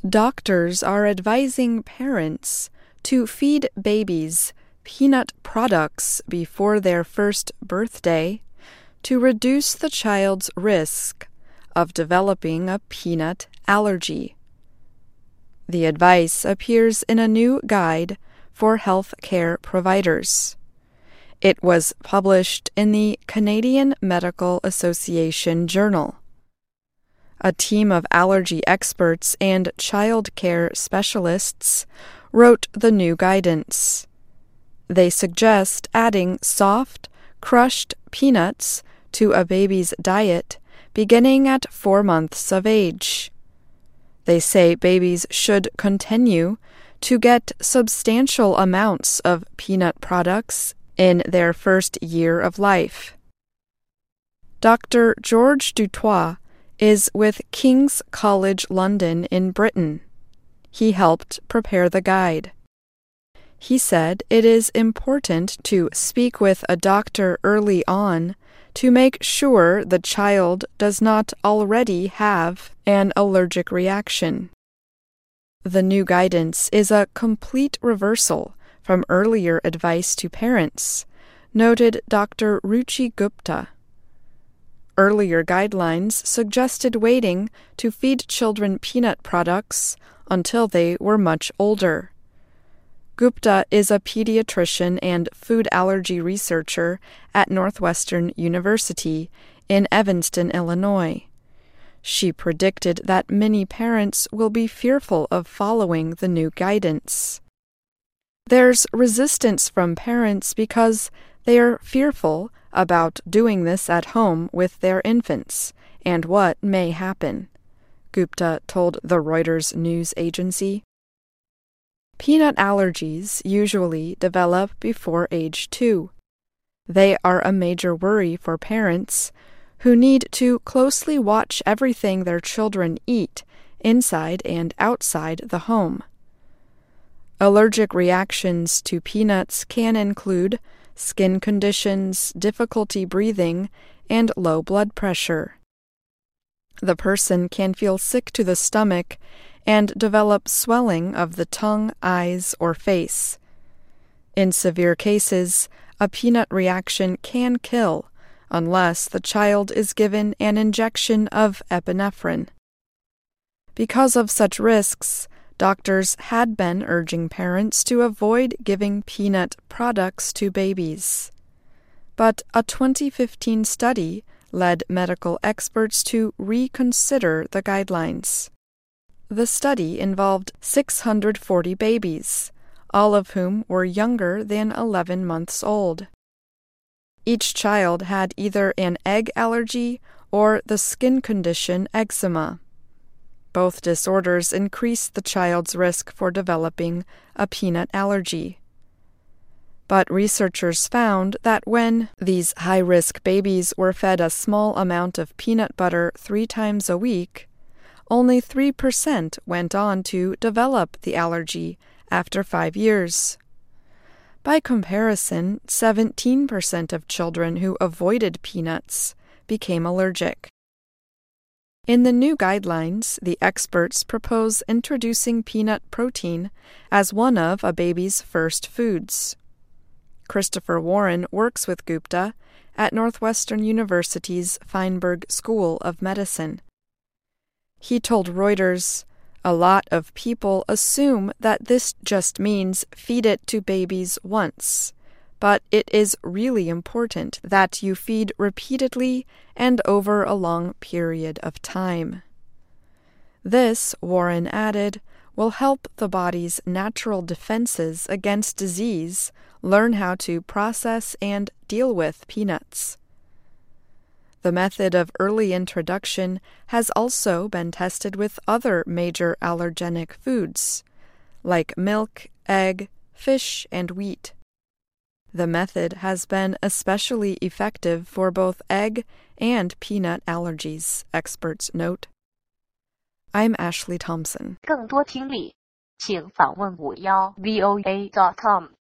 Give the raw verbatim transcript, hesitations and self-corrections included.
Doctors are advising parents to feed babies peanut products before their first birthday to reduce the child's risk of developing a peanut allergy. The advice appears in a new guide for health care providers. It was published in the Canadian Medical Association Journal. A team of allergy experts and child care specialists wrote the new guidance. They suggest adding soft, crushed peanuts to a baby's diet beginning at four months of age. They say babies should continue to get substantial amounts of peanut products in their first year of life. Doctor George Dutoit is with King's College London in Britain. He helped prepare the guide. He said it is important to speak with a doctor early on to make sure the child does not already have an allergic reaction. The new guidance is a complete reversal from earlier advice to parents, noted Doctor Ruchi Gupta. Earlier guidelines suggested waiting to feed children peanut products until they were much older. Gupta is a pediatrician and food allergy researcher at Northwestern University in Evanston, Illinois. She predicted that many parents will be fearful of following the new guidance. There's resistance from parents because they are fearful about doing this at home with their infants and what may happen, Gupta told the Reuters news agency. Peanut allergies usually develop before age two. They are a major worry for parents who need to closely watch everything their children eat inside and outside the home. Allergic reactions to peanuts can include skin conditions, difficulty breathing, and low blood pressure. The person can feel sick to the stomach and develop swelling of the tongue, eyes, or face. In severe cases, a peanut reaction can kill unless the child is given an injection of epinephrine. Because of such risks, doctors had been urging parents to avoid giving peanut products to babies. But a twenty fifteen study led medical experts to reconsider the guidelines. The study involved six hundred forty babies, all of whom were younger than eleven months old. Each child had either an egg allergy or the skin condition eczema. Both disorders increase the child's risk for developing a peanut allergy. But researchers found that when these high-risk babies were fed a small amount of peanut butter three times a week, only three percent went on to develop the allergy after five years. By comparison, seventeen percent of children who avoided peanuts became allergic. In the new guidelines, the experts propose introducing peanut protein as one of a baby's first foods. Christopher Warren works with Gupta at Northwestern University's Feinberg School of Medicine. He told Reuters, "A lot of people assume that this just means feed it to babies once, but it is really important that you feed repeatedly and over a long period of time." This, Warren added, will help the body's natural defenses against disease learn how to process and deal with peanuts. The method of early introduction has also been tested with other major allergenic foods, like milk, egg, fish, and wheat. The method has been especially effective for both egg and peanut allergies, experts note. I'm Ashley Thompson. 更多听力，请访问五幺 V O A dot com。